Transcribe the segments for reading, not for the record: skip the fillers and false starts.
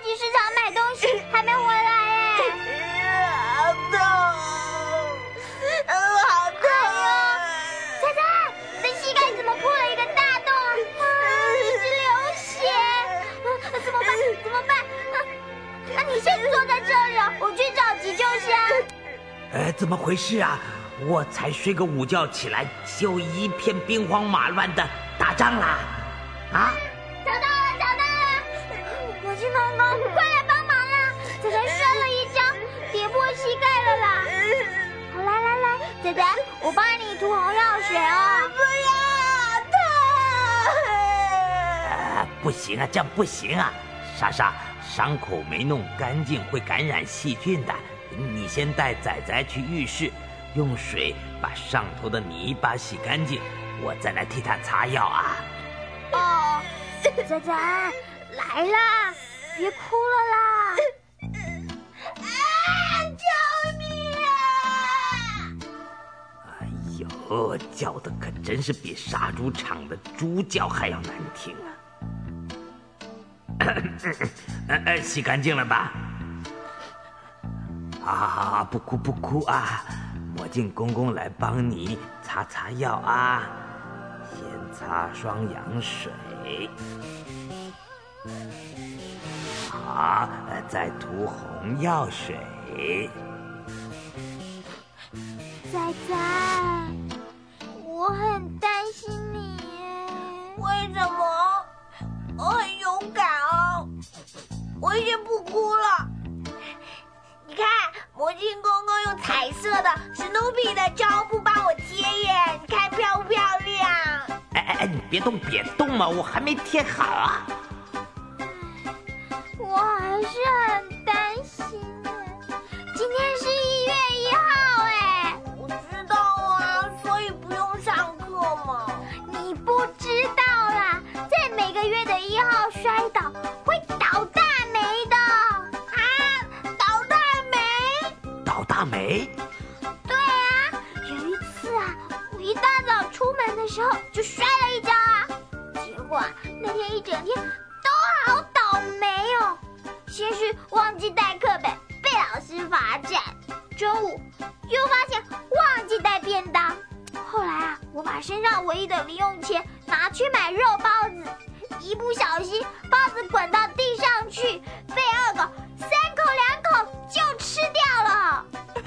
去市场买东西，还没回来哎。 好痛，好痛！ 仔仔，你的膝盖怎么破了一个大洞啊？一直流血，怎么办？怎么办？那你先坐在这里啊，我去找急救箱。 怎么回事啊？我才睡个午觉起来，就一片兵荒马乱的打仗啦！啊！ 找到了，找到了！魔镜公公，快来帮忙啦！仔仔摔了一跤，跌破膝盖了啦！好，来，仔仔，我帮你涂红药水哦。 不要，痛！ 不行啊，这样不行啊！莎莎，伤口没弄干净会感染细菌的。你先带仔仔去浴室，用水把上头的泥巴洗干净，我再来替他擦药啊。 哦，仔仔，来啦，别哭了啦！救命啊！ 哎呦，叫的可真是比杀猪场的猪叫还要难听啊！洗干净了吧？好，不哭啊！魔镜公公来帮你擦擦药啊。先擦双氧水，好，再涂红药水。 仔仔，我很担心你耶。 为什么？我很勇敢哦，我先不哭了。你看，魔镜公公用彩色的史努比的胶布帮我贴耶，你看漂不漂亮？ 你别动嘛，我还没贴好啊。 我还是很担心耶。今天是1月1号哎。 我知道啊，所以不用上课嘛。 你不知道啦，在每个月的1号摔倒会倒大霉的。 啊，倒大霉？ 倒大霉？ 对啊，有一次啊，我一大早出门的时候就摔了一跤啊，结果啊那天一整天都好倒霉哦。先是忘记带课本，被老师罚站；中午又发现忘记带便当。后来啊，我把身上唯一的零用钱拿去买肉包子，一不小心包子滚到地上去，被二狗3口2口就吃掉了。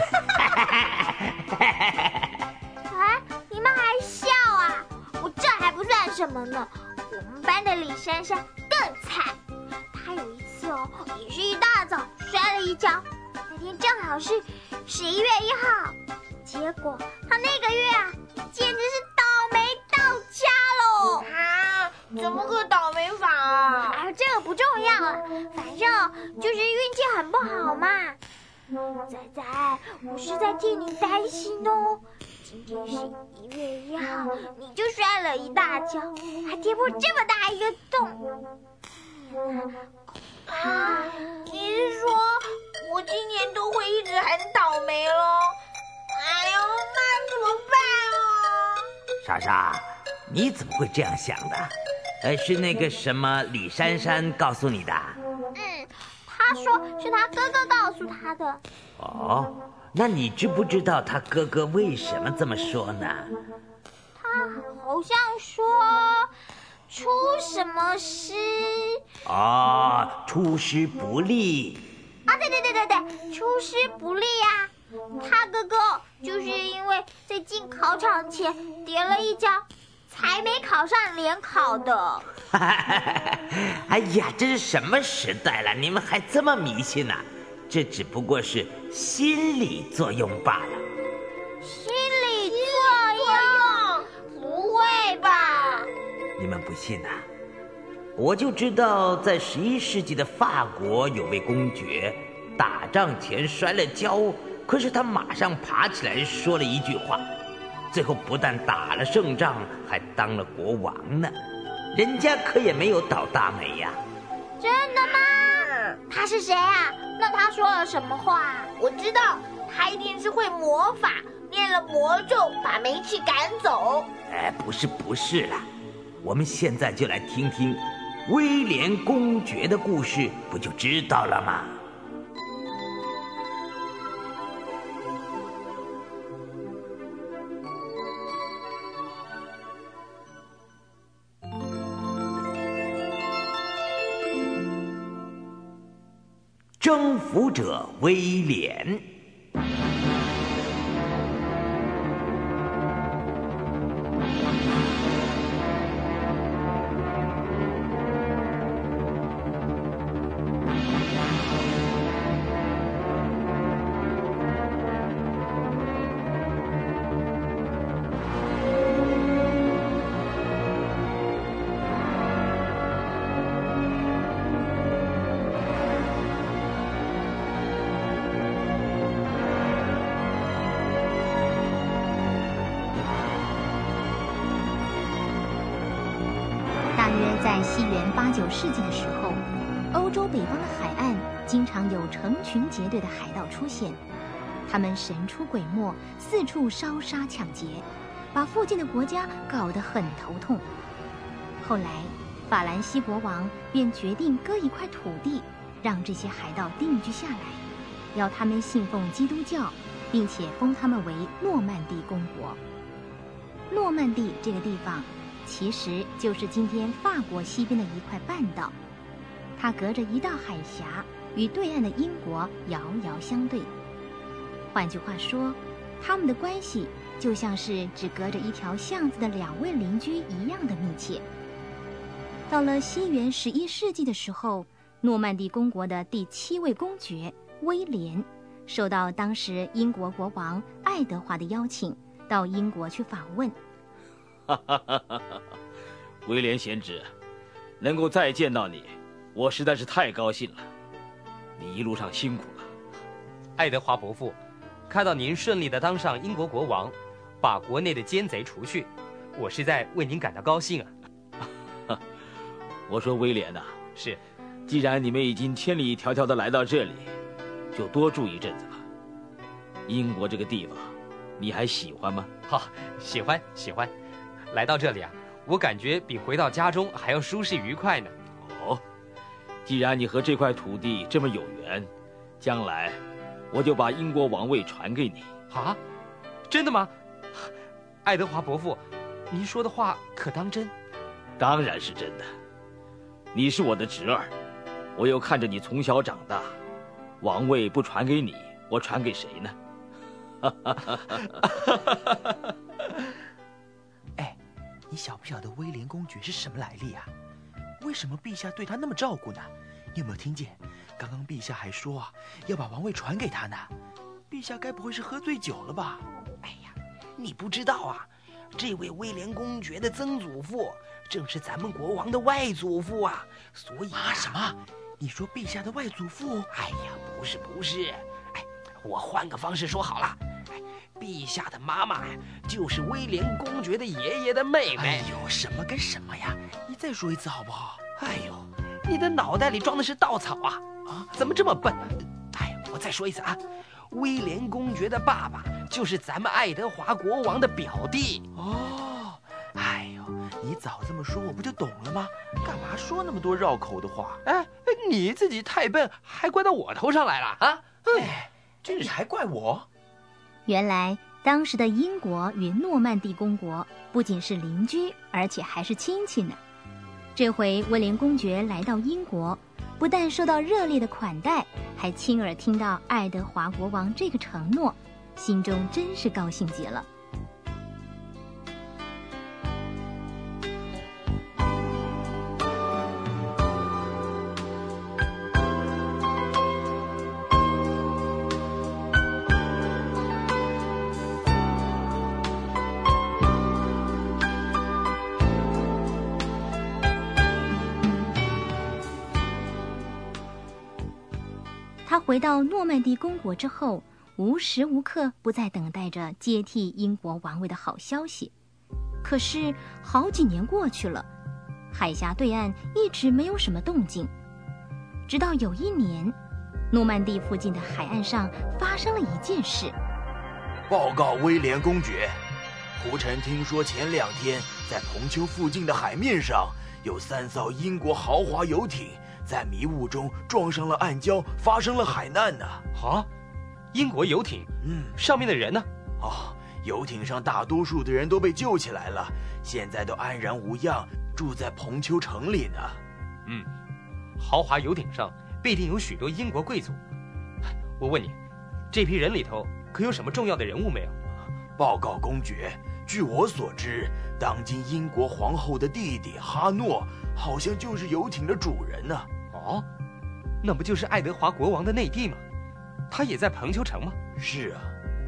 哎，你们还笑啊？我这还不算什么呢，我们班的李珊珊更惨。她有一次哦，也是一大早摔了一跤，那天正好是11月1号，结果她那个月啊，简直是倒霉到家喽！ 啊，怎么个倒霉法啊？ 这个不重要了，反正就是运气很不好嘛。仔仔，我是在替你担心哦。今天是1月1号，你就摔了一大跤，还跌破这么大一个洞。 啊，你是说我今年都会一直很倒霉咯？哎呦，那怎么办啊？ 莎莎，你怎么会这样想的？是那个什么李珊珊告诉你的？ 他说是他哥哥告诉他的。 哦，那你知不知道他哥哥为什么这么说呢？ 他好像说出什么事出师不利啊！对，出师不利啊！他哥哥就是因为在进考场前跌了一跤，才没考上联考的。 哎呀，这是什么时代了？你们还这么迷信呢？这只不过是心理作用罢了。 心理作用？不会吧？ 你们不信啊？我就知道，在11世纪的法国有位公爵，打仗前摔了跤，可是他马上爬起来说了一句话，最后不但打了胜仗，还当了国王呢。人家可也没有倒大霉呀。 真的吗？他是谁啊？那他说了什么话？ 我知道，他一定是会魔法，念了魔咒把霉气赶走。 不是啦，我们现在就来听听威廉公爵的故事不就知道了吗？征服者威廉。 在西元8、9世纪的时候，欧洲北方的海岸经常有成群结队的海盗出现，他们神出鬼没，四处烧杀抢劫，把附近的国家搞得很头痛。后来，法兰西国王便决定割一块土地，让这些海盗定居下来，要他们信奉基督教，并且封他们为诺曼底公国。诺曼底这个地方其实就是今天法国西边的一块半岛，它隔着一道海峡，与对岸的英国遥遥相对。换句话说，他们的关系就像是只隔着一条巷子的2位邻居一样的密切。到了西元11世纪的时候，诺曼底公国的第7位公爵威廉，受到当时英国国王爱德华的邀请，到英国去访问。 威廉贤侄，能够再见到你，我实在是太高兴了。你一路上辛苦了。 爱德华伯父，看到您顺利地当上英国国王，把国内的奸贼除去，我实在为您感到高兴啊。 我说威廉呐， 是， 既然你们已经千里迢迢地来到这里，就多住一阵子吧。英国这个地方，你还喜欢吗？ 好，喜欢。来到这里啊，我感觉比回到家中还要舒适愉快呢。 哦，既然你和这块土地这么有缘，将来我就把英国王位传给你。 啊，真的吗？爱德华伯父，您说的话可当真？ 当然是真的。你是我的侄儿，我又看着你从小长大，王位不传给你，我传给谁呢？ 哎，你晓不晓得威廉公爵是什么来历啊？为什么陛下对他那么照顾呢？你有没有听见？刚刚陛下还说啊，要把王位传给他呢。陛下该不会是喝醉酒了吧？ 哎呀，你不知道啊，这位威廉公爵的曾祖父正是咱们国王的外祖父啊，所以啊，什么？你说陛下的外祖父？ 哎呀，不是，哎，我换个方式说好了。陛下的妈妈呀，就是威廉公爵的爷爷的妹妹。 哎呦，什么跟什么呀？你再说一次好不好？ 哎呦，你的脑袋里装的是稻草啊！啊，怎么这么笨？哎，我再说一次啊，威廉公爵的爸爸就是咱们爱德华国王的表弟。 哦，哎呦，你早这么说我不就懂了吗？干嘛说那么多绕口的话？ 哎，你自己太笨，还怪到我头上来了啊？ 哎，你还怪我？ 原来当时的英国与诺曼底公国不仅是邻居，而且还是亲戚呢。这回威廉公爵来到英国，不但受到热烈的款待，还亲耳听到爱德华国王这个承诺，心中真是高兴极了。他回到诺曼底公国之后，无时无刻不在等待着接替英国王位的好消息。可是好几年过去了，海峡对岸一直没有什么动静。直到有一年，诺曼底附近的海岸上发生了一件事。 报告威廉公爵，胡臣听说前2天在蓬丘附近的海面上有3艘英国豪华游艇在迷雾中撞上了暗礁，发生了海难呢。 啊，英国游艇？上面的人呢？ 游艇上大多数的人都被救起来了，现在都安然无恙，住在蓬丘城里呢。 豪华游艇上必定有许多英国贵族。我问你，这批人里头可有什么重要的人物没有？ 报告公爵，据我所知，当今英国皇后的弟弟哈诺，好像就是游艇的主人呢。 那不就是爱德华国王的内弟吗？他也在蓬丘城吗？ 是啊。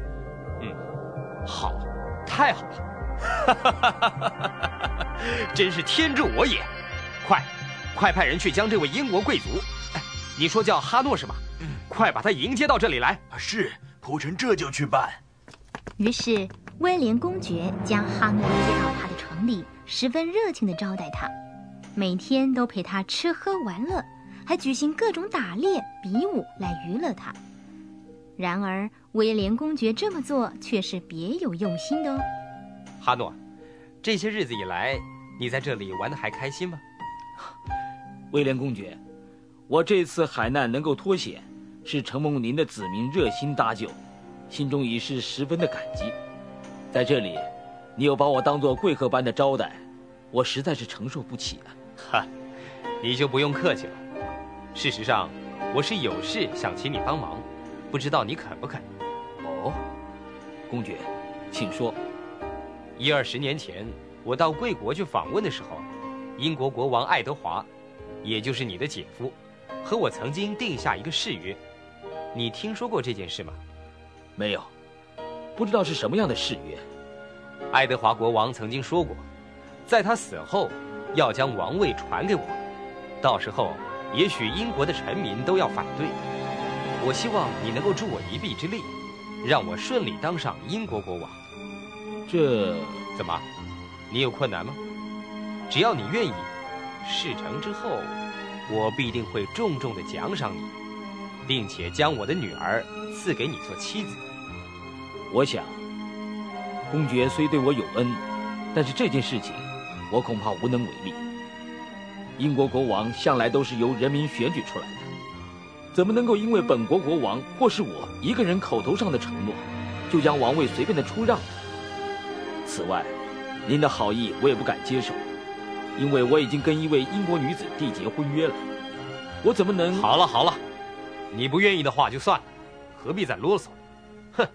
好，太好了！真是天助我也！快派人去将这位英国贵族，你说叫哈诺是吧？快把他迎接到这里来。 是，仆臣这就去办。 于是威廉公爵将哈诺接到他的城里，十分热情地招待他，每天都陪他吃喝玩乐，还举行各种打猎、比武来娱乐他。然而威廉公爵这么做却是别有用心的哦。 哈诺，这些日子以来，你在这里玩得还开心吗？ 威廉公爵，我这次海难能够脱险，是承蒙您的子民热心搭救，心中已是十分的感激。在这里，你又把我当作贵客般的招待，我实在是承受不起啊。 你就不用客气了。事实上，我是有事想请你帮忙，不知道你肯不肯？ 公爵，请说。 10-20年前，我到贵国去访问的时候，英国国王爱德华，也就是你的姐夫，和我曾经定下一个誓约。你听说过这件事吗？ 没有，不知道是什么样的誓约。 爱德华国王曾经说过，在他死后要将王位传给我，到时候也许英国的臣民都要反对。我希望你能够助我一臂之力，让我顺利当上英国国王。 这怎么？你有困难吗？只要你愿意，事成之后，我必定会重重地奖赏你，并且将我的女儿赐给你做妻子。 我想，公爵虽对我有恩，但是这件事情，我恐怕无能为力。英国国王向来都是由人民选举出来的，怎么能够因为本国国王或是我一个人口头上的承诺，就将王位随便的出让呢？此外，您的好意我也不敢接受，因为我已经跟一位英国女子缔结婚约了，我怎么能…… 好了，你不愿意的话就算了，何必再啰嗦？哼！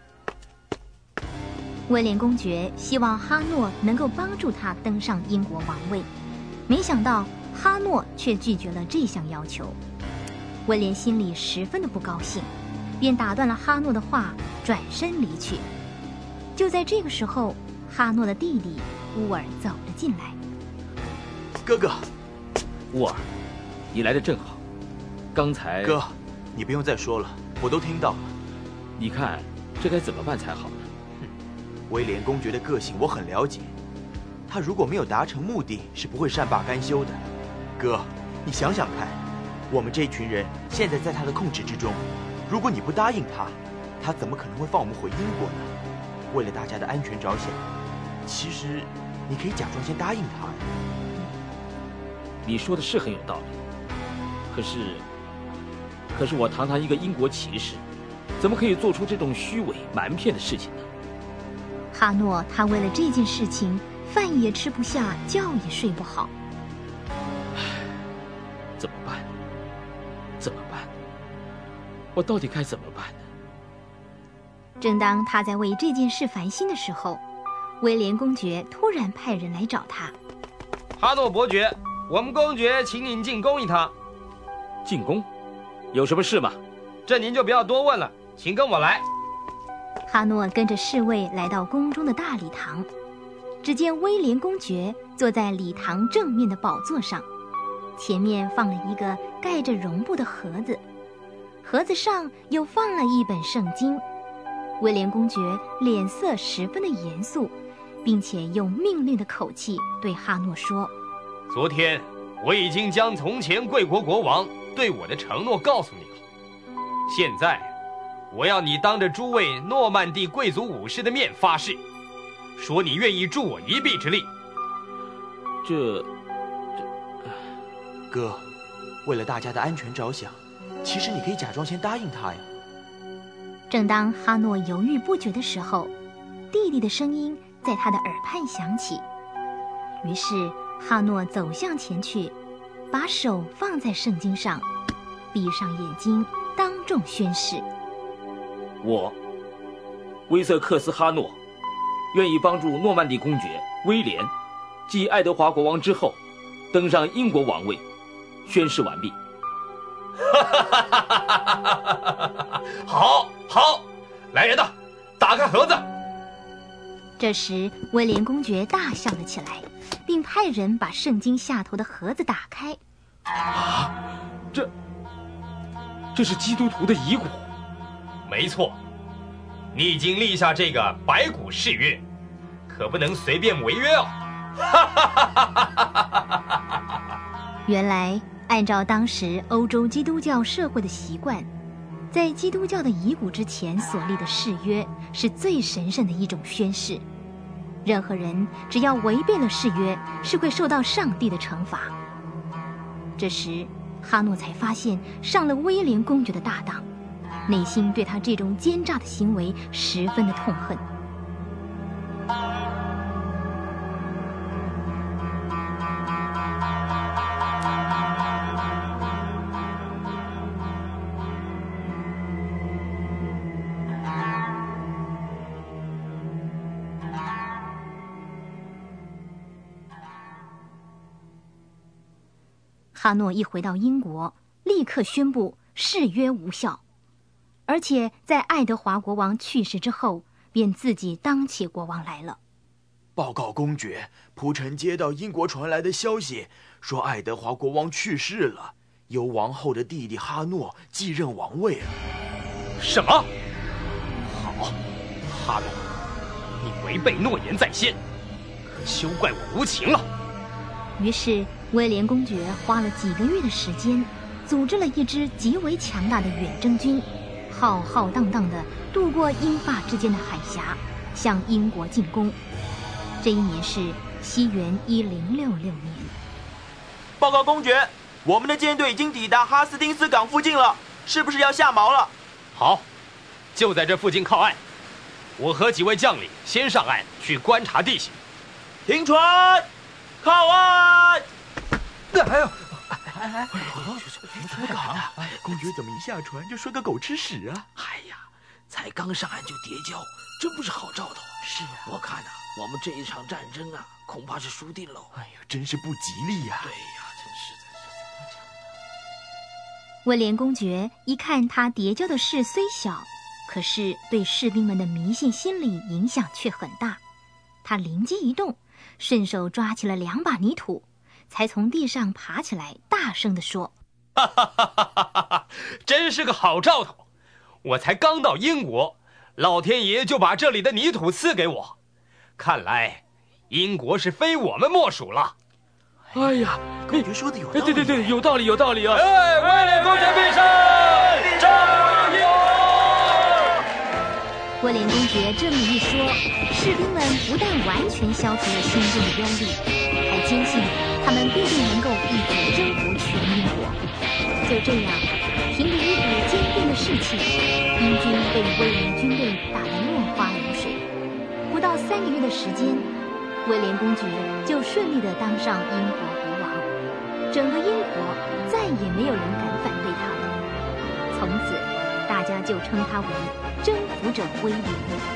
威廉公爵希望哈诺能够帮助他登上英国王位，没想到哈诺却拒绝了这项要求。威廉心里十分的不高兴，便打断了哈诺的话，转身离去。就在这个时候，哈诺的弟弟乌尔走了进来。 哥哥， 乌尔，你来得正好。刚才哥，你不用再说了，我都听到了。 你看这该怎么办才好呢？ 威廉公爵的个性我很了解，他如果没有达成目的，是不会善罢甘休的。哥，你想想看，我们这群人现在在他的控制之中，如果你不答应他，他怎么可能会放我们回英国呢？为了大家的安全着想，其实你可以假装先答应他。 你说的是很有道理，可是我堂堂一个英国骑士，怎么可以做出这种虚伪瞒骗的事情呢？ 哈诺他为了这件事情，饭也吃不下，觉也睡不好。 怎么办？我到底该怎么办呢？ 正当他在为这件事烦心的时候，威廉公爵突然派人来找他。 哈诺伯爵，我们公爵请您进宫一趟。 进宫？有什么事吗？ 这您就不要多问了，请跟我来。 哈诺跟着侍卫来到宫中的大礼堂，只见威廉公爵坐在礼堂正面的宝座上，前面放了一个盖着绒布的盒子，盒子上又放了一本圣经。威廉公爵脸色十分的严肃，并且用命令的口气对哈诺说： 昨天我已经将从前贵国国王对我的承诺告诉你了，现在我要你当着诸位诺曼底贵族武士的面发誓，说你愿意助我一臂之力。 这哥，为了大家的安全着想，其实你可以假装先答应他呀。 正当哈诺犹豫不决的时候，弟弟的声音在他的耳畔响起。于是哈诺走向前去，把手放在圣经上，闭上眼睛，当众宣誓： 我，威瑟克斯哈诺，愿意帮助诺曼底公爵威廉继爱德华国王之后登上英国王位。宣誓完毕。 好，来人呐，打开盒子。 这时威廉公爵大笑了起来，并派人把圣经下头的盒子打开。 这是基督徒的遗骨。 没错，你已经立下这个白骨誓约，可不能随便违约哦。 原来按照当时欧洲基督教社会的习惯，在基督教的遗骨之前所立的誓约是最神圣的一种宣誓，任何人只要违背了誓约，是会受到上帝的惩罚。这时哈诺才发现上了威廉公爵的大当，内心对他这种奸诈的行为十分的痛恨。哈诺一回到英国，立刻宣布誓约无效，而且在爱德华国王去世之后，便自己当起国王来了。 报告公爵，仆臣接到英国传来的消息，说爱德华国王去世了，由王后的弟弟哈诺继任王位了。 什么？好，哈诺，你违背诺言在先，可休怪我无情了。 于是威廉公爵花了几个月的时间，组织了一支极为强大的远征军，浩浩荡荡地渡过英法之间的海峡，向英国进攻。这一年是西元1066年。 报告公爵，我们的舰队已经抵达哈斯丁斯港附近了，是不是要下锚了？ 好，就在这附近靠岸。我和几位将领先上岸去观察地形。 停船，靠岸！ 哎呦！ 什么港啊？公爵怎么一下船就说个狗吃屎啊？ 哎呀，才刚上岸就跌跤，真不是好兆头。 是啊， 我看啊，我们这一场战争啊，恐怕是输定了。 哎呀，真是不吉利呀！ 对呀，真是的。 威廉公爵一看他跌跤的事虽小，可是对士兵们的迷信心理影响却很大。他灵机一动，顺手抓起了2把泥土，才从地上爬起来，大声地说： 真是个好兆头！我才刚到英国，老天爷就把这里的泥土赐给我，看来英国是非我们莫属了。 哎呀， 公爵说的有道理。 对，有道理啊！ 哎，威廉公爵必胜！战英国！ 威廉公爵这么一说，士兵们不但完全消除了心中的忧虑，还坚信他们必定能够一举征服全英国。就这样，凭着一股坚定的士气，英军被威廉军队打得落花流水。不到3个月的时间，威廉公爵就顺利地当上英国国王，整个英国再也没有人敢反对他了。从此，大家就称他为征服者威廉。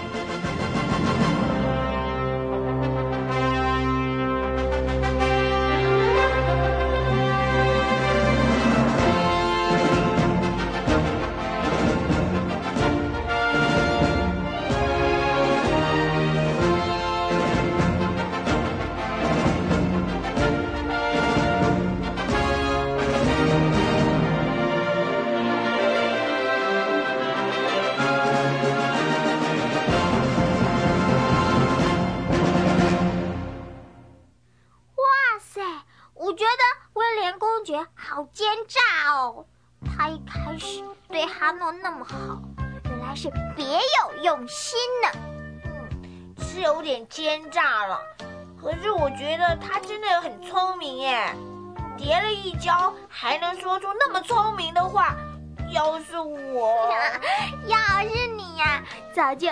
好奸诈哦！他一开始对哈诺那么好，原来是别有用心呢。 是有点奸诈了，可是我觉得他真的很聪明耶。 跌了一跤还能说出那么聪明的话，要是我， 要是你呀，早就……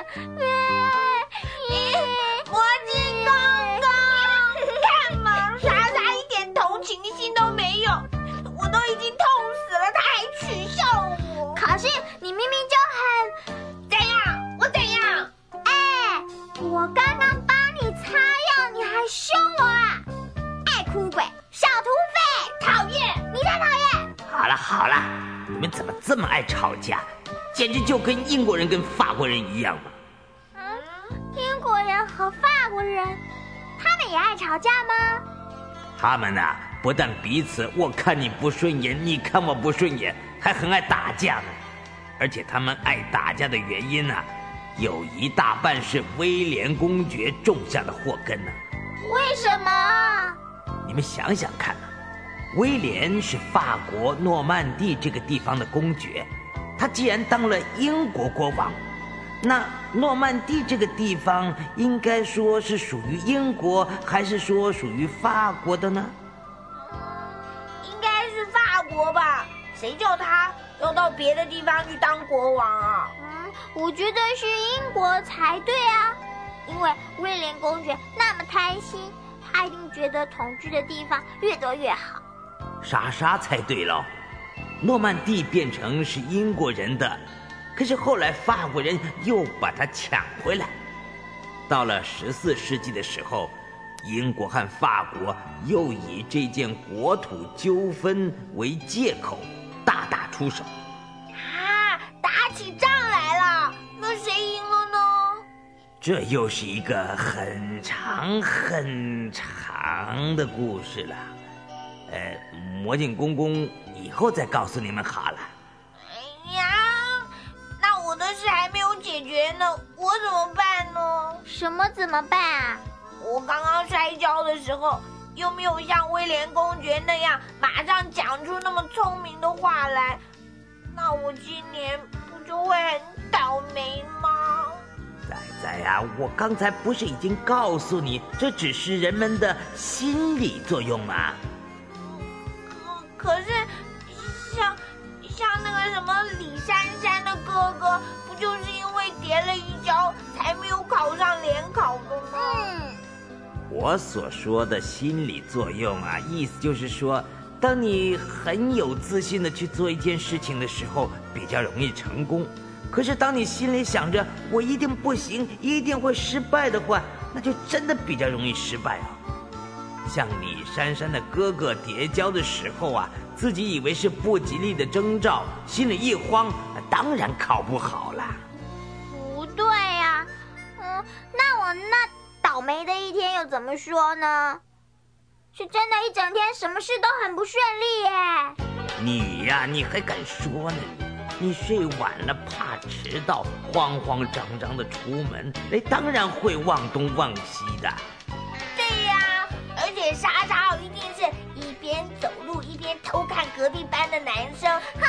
魔镜公公，干嘛？莎莎一点同情心都没有，我都已经痛死了，他还取笑我。 可是你明明就很…… 怎样？我怎样？ 哎，我刚刚帮你擦药，你还凶我啊！爱哭鬼，小土匪， 讨厌！ 你才讨厌！ 好了好了，你们怎么这么爱吵架？简直就跟英国人跟法国人一样嘛！ 英国人和法国人，他们也爱吵架吗？ 他们呐，不但彼此我看你不顺眼，你看我不顺眼，还很爱打架呢。而且他们爱打架的原因呢，有一大半是威廉公爵种下的祸根呢。 为什么？ 你们想想看啊，威廉是法国诺曼底这个地方的公爵，他既然当了英国国王，那诺曼底这个地方应该说是属于英国，还是说属于法国的呢？ 应该是法国吧？谁叫他要到别的地方去当国王啊？ 我觉得是英国才对啊，因为威廉公爵那么贪心，他一定觉得统治的地方越多越好。 莎莎猜对了，诺曼底变成是英国人的，可是后来法国人又把它抢回来。到了14世纪的时候，英国和法国又以这件国土纠纷为借口大打出手。 打起仗来了，那谁赢了呢？ 这又是一个很长很长的故事了。魔镜公公以后再告诉你们好了。 哎呀，那我的事还没有解决呢，我怎么办呢？ 什么怎么办啊？ 我刚刚摔跤的时候，又没有像威廉公爵那样马上讲出那么聪明的话来，那我今年不就会很倒霉吗？ 仔仔呀，我刚才不是已经告诉你，这只是人们的心理作用吗？ 可是像那个什么李珊珊的哥哥，不就是因为跌了一跤才没有考上联考的吗？ 我所说的心理作用啊，意思就是说，当你很有自信的去做一件事情的时候，比较容易成功。可是当你心里想着我一定不行，一定会失败的话，那就真的比较容易失败啊。像李珊珊的哥哥跌跤的时候啊，自己以为是不吉利的征兆，心里一慌，当然考不好了。 不对呀，那我那倒霉的一天又怎么说呢？是真的一整天什么事都很不顺利耶。 你呀，你还敢说呢？你睡晚了怕迟到，慌慌张张的出门，当然会忘东忘西的。 对呀，而且莎莎一定是一边走路一边偷看隔壁班的男生，